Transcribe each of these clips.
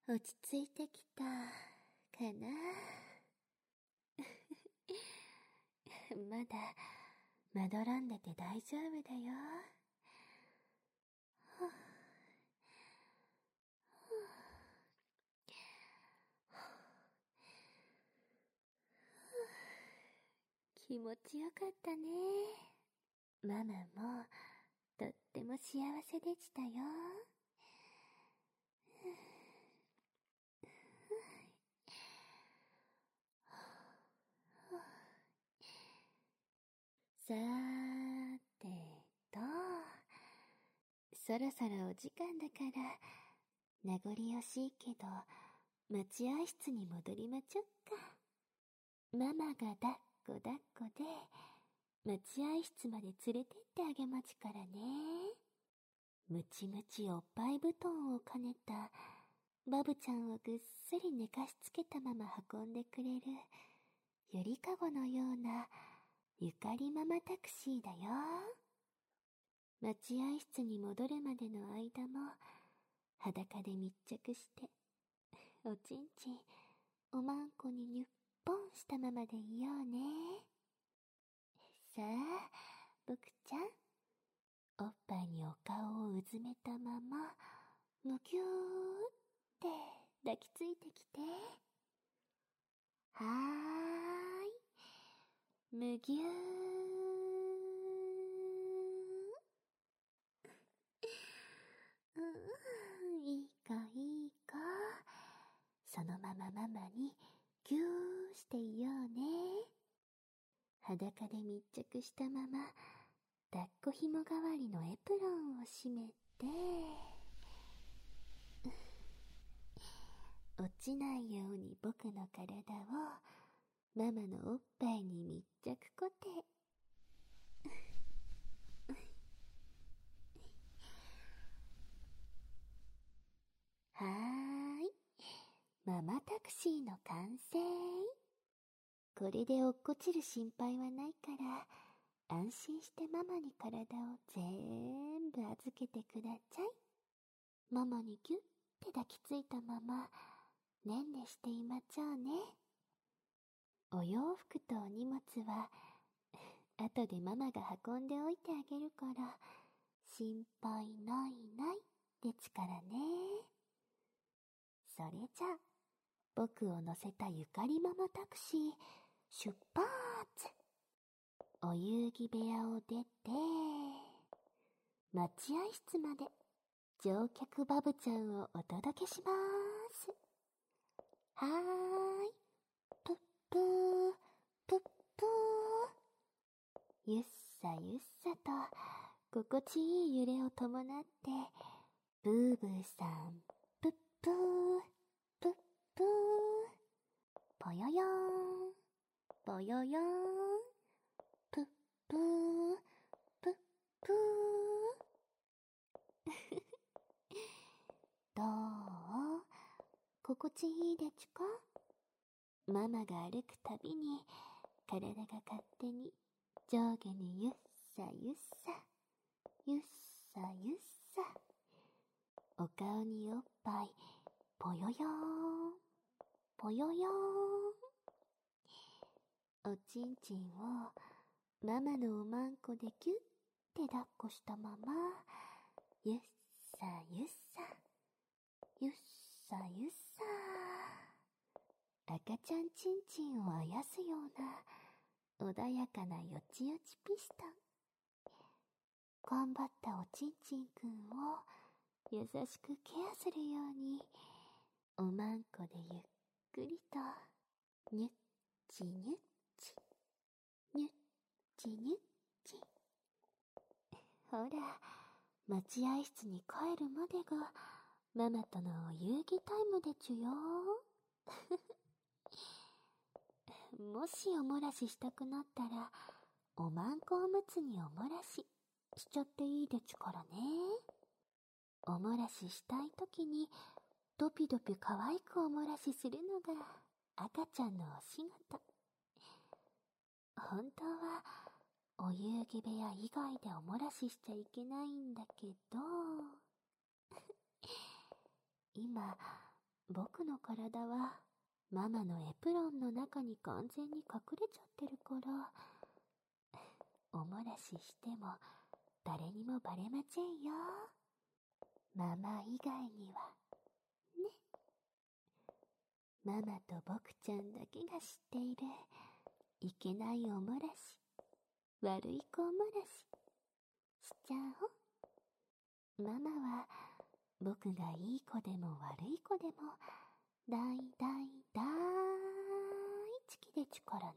落ち着いてきたかな。まだまどろんでて大丈夫だよ。気持ちよかったね。ママもとっても幸せでしたよ。さーてと、そろそろお時間だから名残惜しいけど待合室に戻りまちょっか。ママが抱っこ抱っこで待合室まで連れてってあげまちからね。ムチムチおっぱい布団を兼ねたバブちゃんをぐっすり寝かしつけたまま運んでくれるゆりかごのようなゆかりママタクシーだよ。待合室に戻るまでの間も裸で密着しておちんちんおまんこににゅっぽんしたままでいようね。さあ僕ちゃん、おっぱいにお顔をうずめたままむぎゅーって抱きついてきて。はーい、むぎゅー。いい子いい子。そのままママにぎゅーしていようね。裸で密着したまま抱っこひも代わりのエプロンを締めて落ちないように僕の体をママのおっぱいに密着固定。はーい、ママタクシーの完成。これで落っこちる心配はないから安心してママに体を全部預けてください。ママにぎゅって抱きついたままねんねしていまちょうね。お洋服とお荷物は後でママが運んでおいてあげるから心配ないないですからね。それじゃ僕を乗せたゆかりママタクシー出発。お遊戯部屋を出て待合室まで乗客バブちゃんをお届けしまーす。はーい、ぷっぷーぷっぷー。ゆっさゆっさと心地いい揺れを伴ってブーブーさんぷっぷーぷっぷー。ぽよよーんぽよよーんぷっぷーぷっぷー。どう？心地いいでちゅか？ママが歩くたびに体が勝手に上下にゆっさゆっさゆっさゆっさ。お顔におっぱいぽよよーんぽよよーん。おちんちんをママのおまんこでぎゅって抱っこしたままゆっさゆっさゆっさゆっさ。赤ちゃんちんちんをあやすような穏やかなよちよちピストン。頑張ったおちんちんくんを優しくケアするようにおまんこでゆっくりとにゅっちにゅっちにゅっちにゅっち。ほら待合室に帰るまでがママとのお遊戯タイムでちゅよ。もしおもらししたくなったらおまんこおむつにおもらししちゃっていいでちゅからね。おもらししたいときにドピドピ可愛くおもらしするのが赤ちゃんのお仕事。本当はお遊戯部屋以外でおもらししちゃいけないんだけど今僕の体はママのエプロンの中に完全に隠れちゃってるから、おもらししても誰にもバレませんよ。ママ以外にはね。ママと僕ちゃんだけが知っているいけないおもらし、悪い子おもらししちゃおう。ママは僕がいい子でも悪い子でも大大大好きでちゅからね。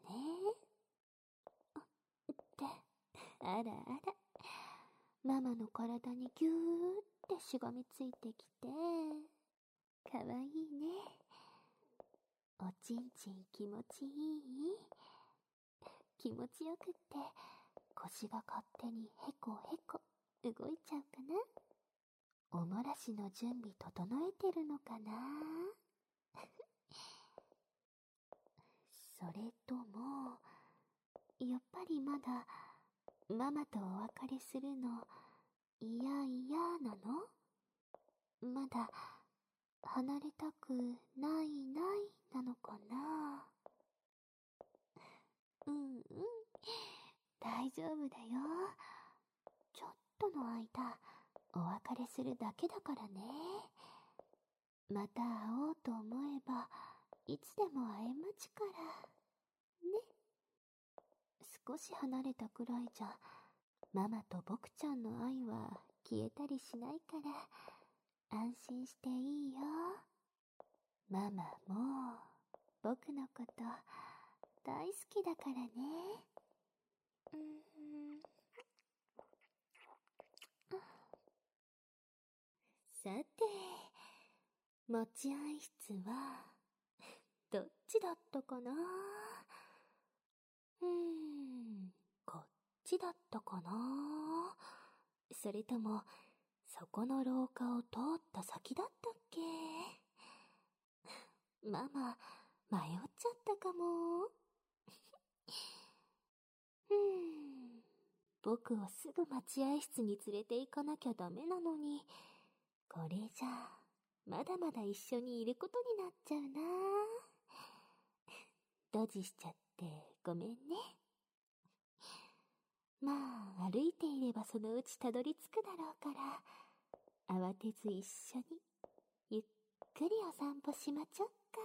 ってあらあら、ママの体にぎゅーってしがみついてきて、かわいいね。おちんちん気持ちいい？気持ちよくって腰が勝手にへこへこ動いちゃうかな。おもらしの準備整えてるのかな。それともやっぱりまだママとお別れするの嫌なの？まだ離れたくないなのかな。大丈夫だよ。ちょっとの間お別れするだけだからね。また会おうと思えばいつでも会えまちからね。少し離れたくらいじゃママと僕ちゃんの愛は消えたりしないから安心していいよ。ママも僕のこと大好きだからね。さて、待合室はどっちだったかな。こっちだったかな。それともそこの廊下を通った先だったっけ。ママ迷っちゃったかも。僕をすぐ待合室に連れて行かなきゃダメなのに、これじゃまだまだ一緒にいることになっちゃうな。ドジしちゃってごめんね。まあ歩いていればそのうちたどり着くだろうから、慌てず一緒にゆっくりお散歩しまちょっか。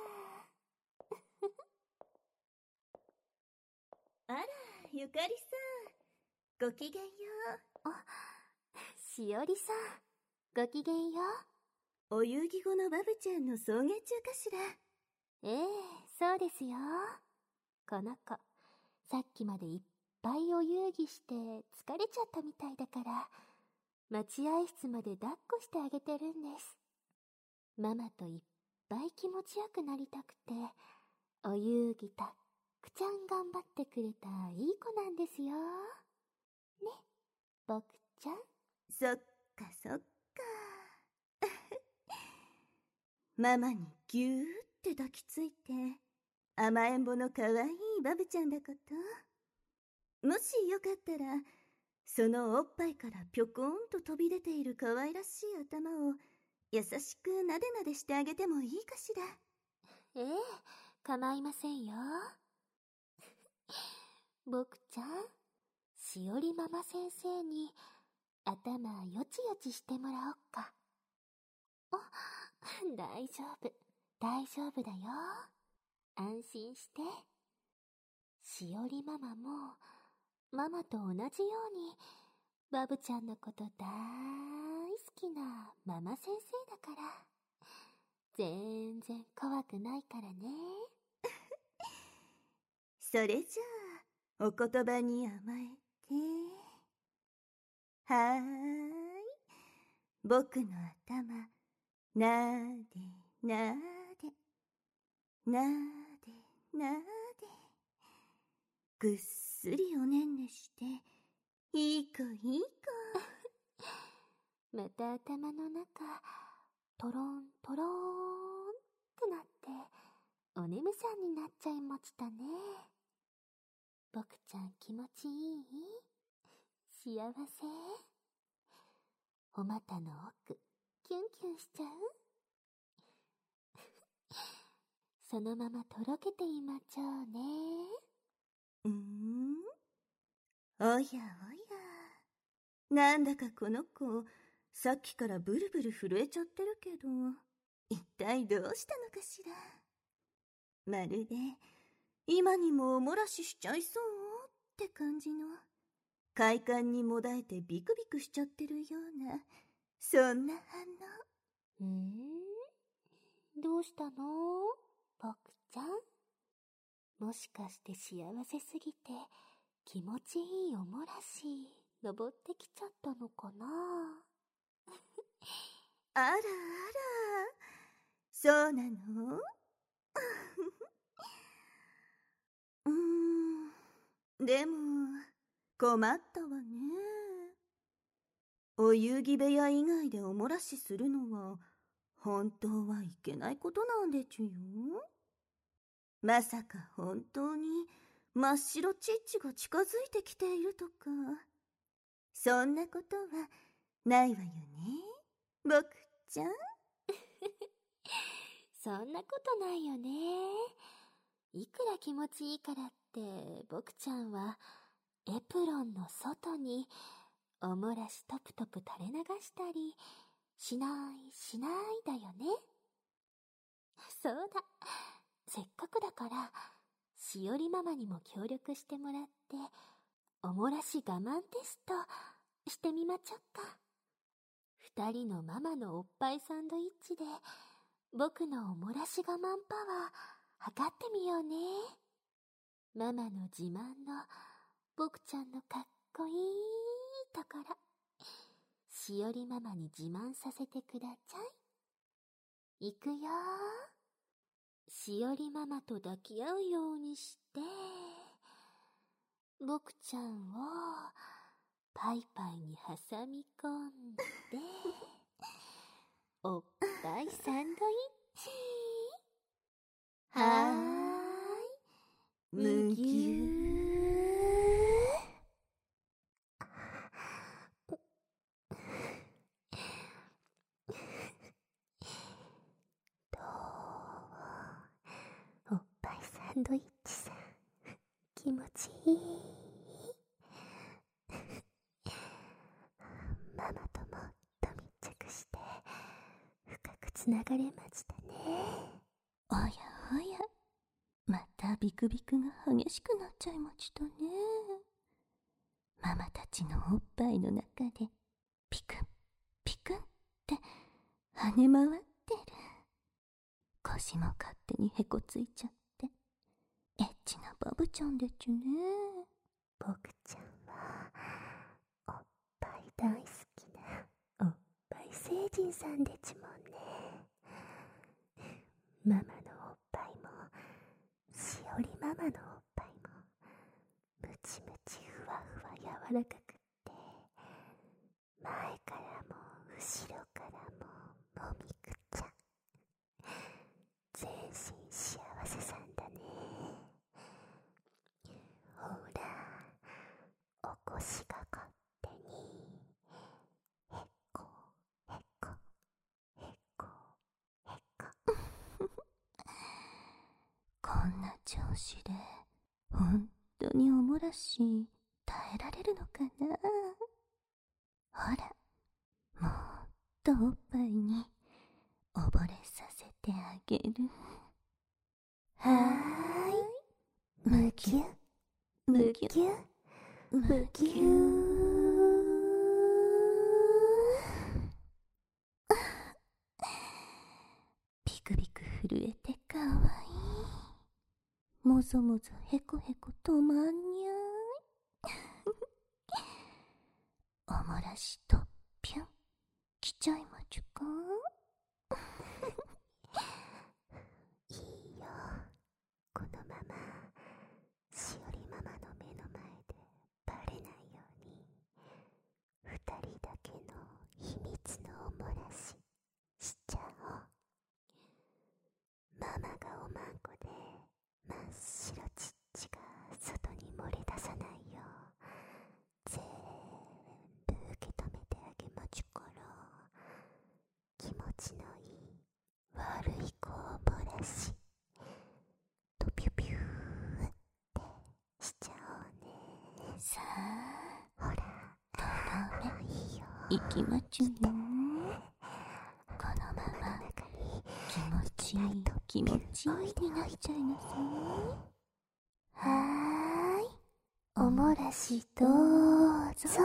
あら、ゆかりさん、ごきげんよう。 しおりさん、ごきげんよう。お遊戯後のバブちゃんの送迎中かしら。 そうですよ。この子、さっきまでいっぱいお遊戯して疲れちゃったみたいだから、待合室まで抱っこしてあげてるんです。ママといっぱい気持ちよくなりたくて、お遊戯たっくちゃん頑張ってくれたいい子なんですよ。ね、僕ちゃん。 そっかそっか。ママにぎゅーって抱きついて、甘えん坊のかわいいバブちゃんだこと。もしよかったら、そのおっぱいからぴょこーんと飛び出ているかわいらしい頭を優しくなでなでしてあげてもいいかしら。 構いませんよ。僕ちゃん、しおりママ先生に頭よちよちしてもらおっか。大丈夫だよ。安心して。しおりママもママと同じようにバブちゃんのこと大好きなママ先生だから、全然怖くないからね。 それじゃあお言葉に甘えて。はーい、僕の頭なでなでなでなで、ぐっすりおねんねして、いい子いい子。 また頭の中トロントローンってなってお眠さんになっちゃいましたね。僕ちゃん気持ちいい？幸せ？お股の奥キュンキュンしちゃう？ そのままとろけていまちょうね。 おやおや。なんだかこの子、さっきからブルブル震えちゃってるけど、一体どうしたのかしら。まるで、今にもお漏らししちゃいそうって感じの、快感にもだえてビクビクしちゃってるような、そんな反どうしたの僕ちゃん。もしかして幸せすぎて気持ちいいおもらし登ってきちゃったのかな。 あらあら、そうなのでも、困ったわね。お遊戯部屋以外でお漏らしするのは、本当はいけないことなんでちゅよ。まさか本当に真っ白チッチが近づいてきているとか、そんなことはないわよね、僕ちゃん。 そんなことないよね。いくら気持ちいいからって僕ちゃんはエプロンの外にお漏らしトプトプ垂れ流したりしないだよね。そうだ、せっかくだからしおりママにも協力してもらってお漏らし我慢テストしてみまちょっか。二人のママのおっぱいサンドイッチで僕のお漏らし我慢パワー測ってみようね。ママの自慢の僕ちゃんのかっこいいところ、しおりママに自慢させてください。いくよ。しおりママと抱き合うようにして僕ちゃんをパイパイに挟み込んでおっぱいサンドイッチ。はーい、むぎゅおっぱいサンドイッチさん、気持ちいい。ママともっと密着して深くつながれましたね。 おやおや、またビクビクが激しくなっちゃいましたね。ママたちのおっぱいの中でピクンピクンって跳ね回ってる。腰も勝手にへこついちゃってエッチなバブちゃんでちゅね。 僕ちゃんはおっぱい大好きなおっぱい星人さんでちもんね。ママのおっぱいもしおりママのおっぱいもムチムチふわふわ柔らかくって前からも後ろからももみくちゃ全身幸せさんだね。ほら、お腰が勝手にへっこへっこへっこへっこ。 こんな調子で本当にお漏らし耐えられるのかな。ほら、もっとおっぱいに溺れさせてあげる。 はーい、むぎゅむぎゅむぎゅ。 ビクビク震えてかわいい。もぞもぞへこへこ止まんにゃい。お漏らしとぴゅん来ちゃいまちゅか。 いいよ、このまましおりママの目の前でバレないように二人だけの秘密のお漏らししちゃおう。ママがおまんこで真っ白ちっちが外に漏れ出さないようぜーんぶ受け止めてあげまちゅから、気持ちのいい悪い子お漏らし行きまちゅよ。このまま気持ちいい気持ちいいになっちゃいなさい。 はーい、おもらしどうぞ。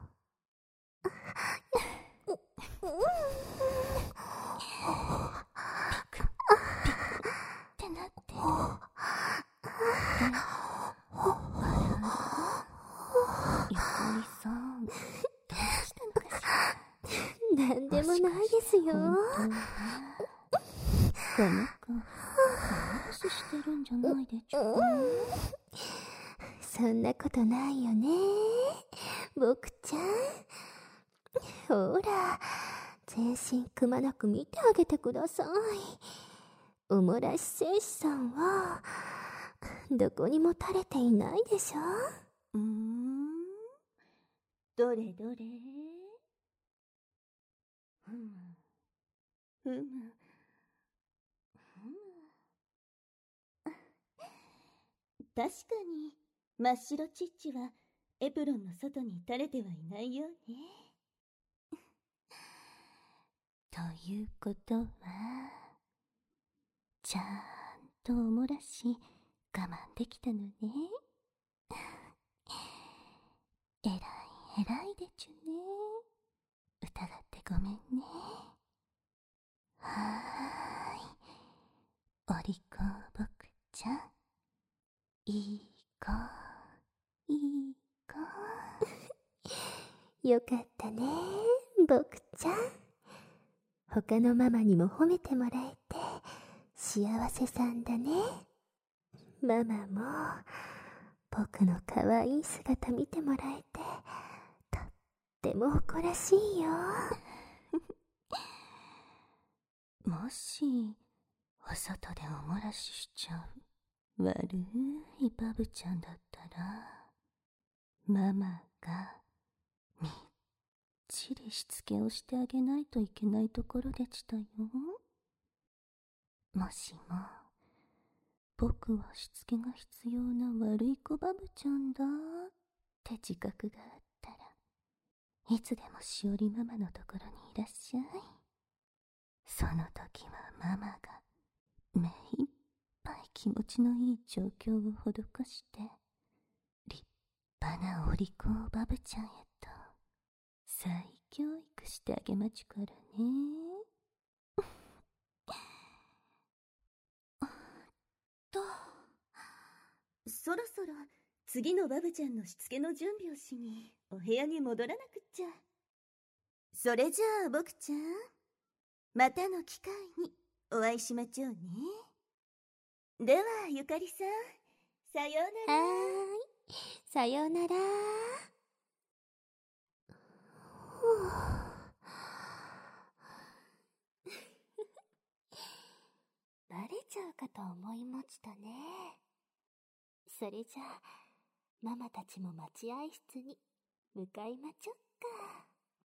ってなってる。ゆかりさん、どうしたのかしら。 なんでもないですよ。 本当はこの子、お話ししてるんじゃないでちゅか。 そんなことないよね、僕ちゃん。ほら、全身くまなく見てあげてください。おもらし戦士さんはどこにも垂れていないでしょ。 どれどれ。ふむふむふむ。確かに真っ白チッチはエプロンの外に垂れてはいないようね。ということは、ちゃんとおもらし我慢できたのね。えらいえらいでちゅね。疑ってごめんね。はーい、お利口僕ちゃん、いい子いい子。 よかったね、僕ちゃん。他のママにも褒めてもらえて幸せさんだね。ママも僕の可愛い姿見てもらえてとっても誇らしいよ。 もしお外でおもらししちゃう悪いバブちゃんだったら、ママがみっちりしつけをしてあげないといけないところでしたよ。もしも僕はしつけが必要な悪い子バブちゃんだって自覚があったら、いつでもしおりママのところにいらっしゃい。その時はママが目いっぱい気持ちのいい状況を施して、立派なお利口バブちゃんへと再教育してあげまちゅからね。そろそろ次のバブちゃんのしつけの準備をしにお部屋に戻らなくっちゃ。それじゃあ僕ちゃん、またの機会にお会いしまちょうね。ではゆかりさん、さようなら。 はーい、さようなら。バレちゃうかと思いましたね。それじゃあママたちも待合室に向かいまちょっか。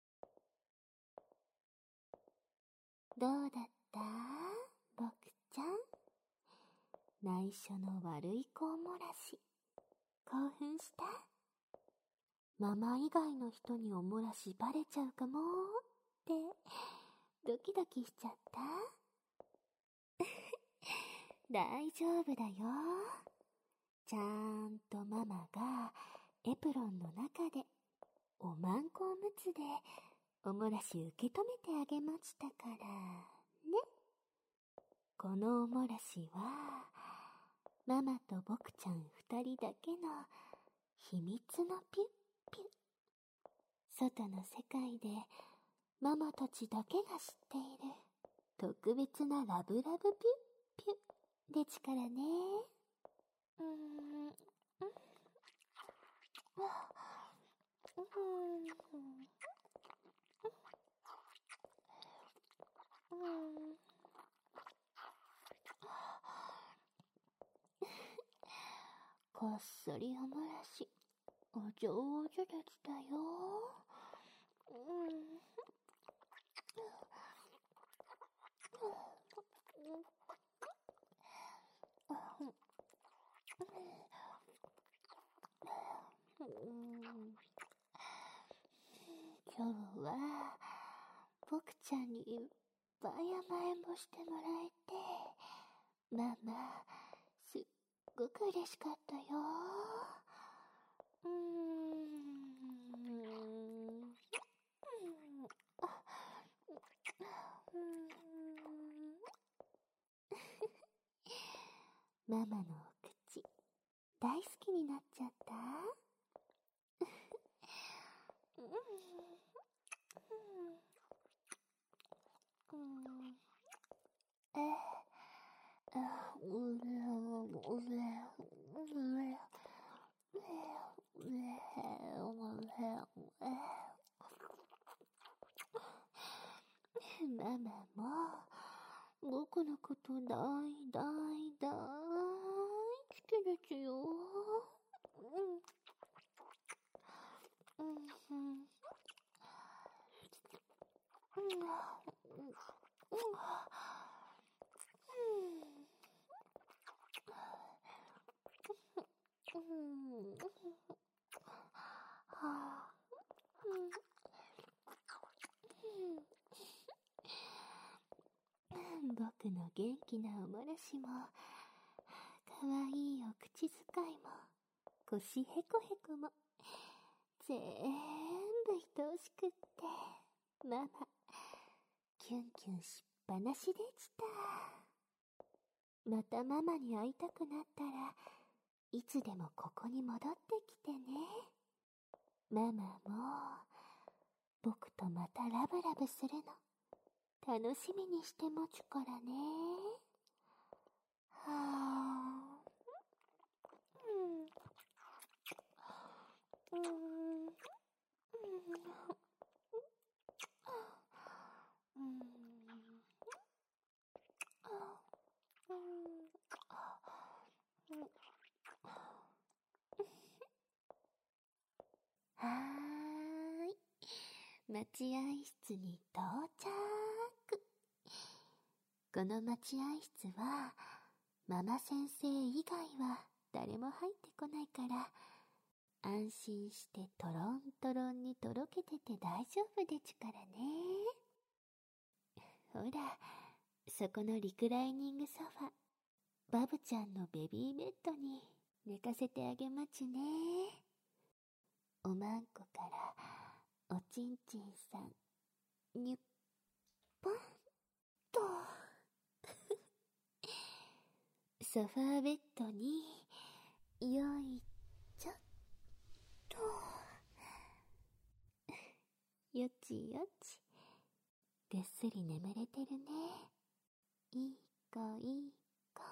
どうだった僕ちゃん。内緒の悪い子おもらし興奮した？ママ以外の人におもらしバレちゃうかもってドキドキしちゃった？大丈夫だよ。ちゃんとママがエプロンの中でおまんこおむつでおもらし受け止めてあげましたからね。このおもらしはママと僕ちゃん2人だけの秘密のピュッピュッ。外の世界でママたちだけが知っている特別なラブラブピュッピュッでちからね。こっそりおもらしお上手でしたよ。今今日は僕ちゃんにいっぱい甘えんぼしてもらえて、ママすっごく嬉しかったよ。ママのお口大好きになっちゃった。ママも僕のこと大好きですよ。僕の元気なおもらしも、かわいいお口遣いも、腰へこへこも、全部愛おしくって、ママ、キュンキュンしっぱなしでした。またママに会いたくなったら、いつでもここに戻ってきてね。ママも、僕とまたラブラブするの、楽しみにしてもちからね。はーい。待合室に到着。この待合室は、ママ先生以外は誰も入ってこないから、安心してトロントロンにとろけてて大丈夫でちからね。ほら、そこのリクライニングソファ、バブちゃんのベビーベッドに寝かせてあげまちね。おまんこからおちんちんさん、にゅっぽんとソファーベッドによいちょっと、よちよち、ぐっすり眠れてるね。いい子いい子。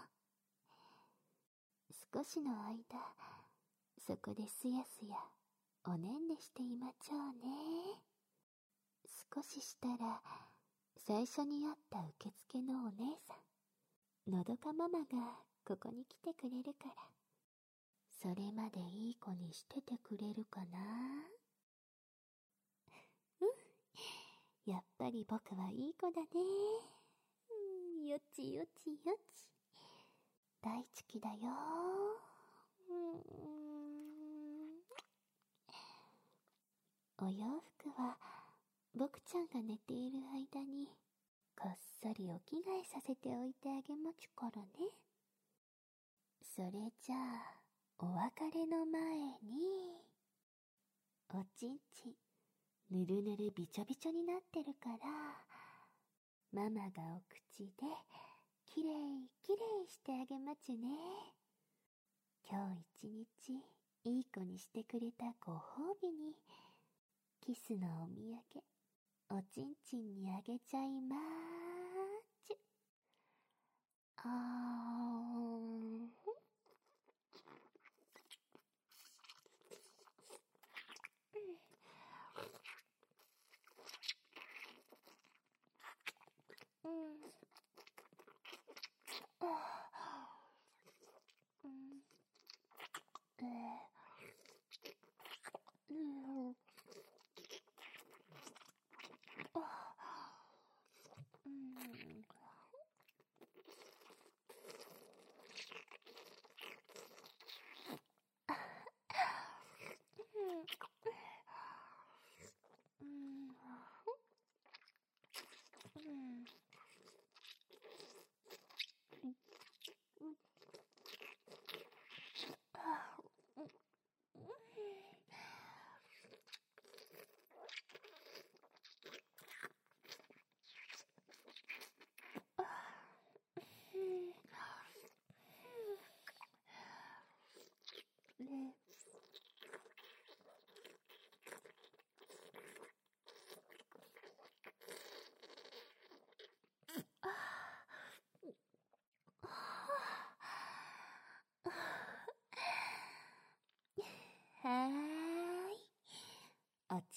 少しの間、そこですやすやおねんねしていまちょうね。少ししたら、最初に会った受付のお姉さん、のどかママがここに来てくれるから、それまでいい子にしててくれるかな。やっぱり僕はいい子だね。よちよちよち。大好きだよ。お洋服は僕ちゃんが寝ている間にこっそりお着替えさせておいてあげまちゅからね。それじゃあお別れの前に、おちんちんぬるぬるびちょびちょになってるから、ママがお口できれいきれいしてあげまちゅね。今日一日いい子にしてくれたご褒美に、キスのお土産、おちんちんにあげちゃいまーちゅ。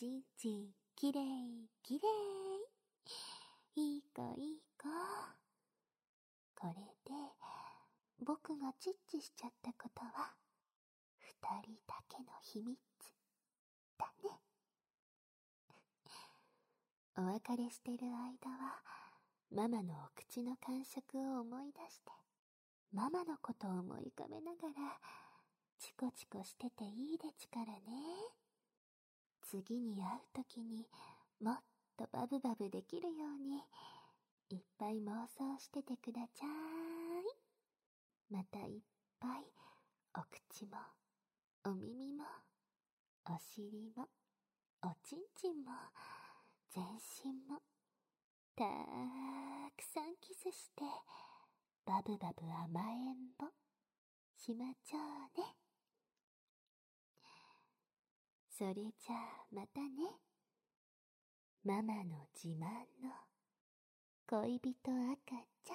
ちんちんきれいきれい。いい子いい子。これで僕がチッチしちゃったことは二人だけの秘密だね。お別れしてる間はママのお口の感触を思い出してママのことを思い浮かべながらチコチコしてていいでちからね。次に会うときにもっとバブバブできるようにいっぱい妄想しててくだちゃい。またいっぱいお口もお耳もお尻もおちんちんも全身もたくさんキスしてバブバブ甘えんぼしまちょうね。それじゃあまたね。ママの自慢の恋人赤ちゃん。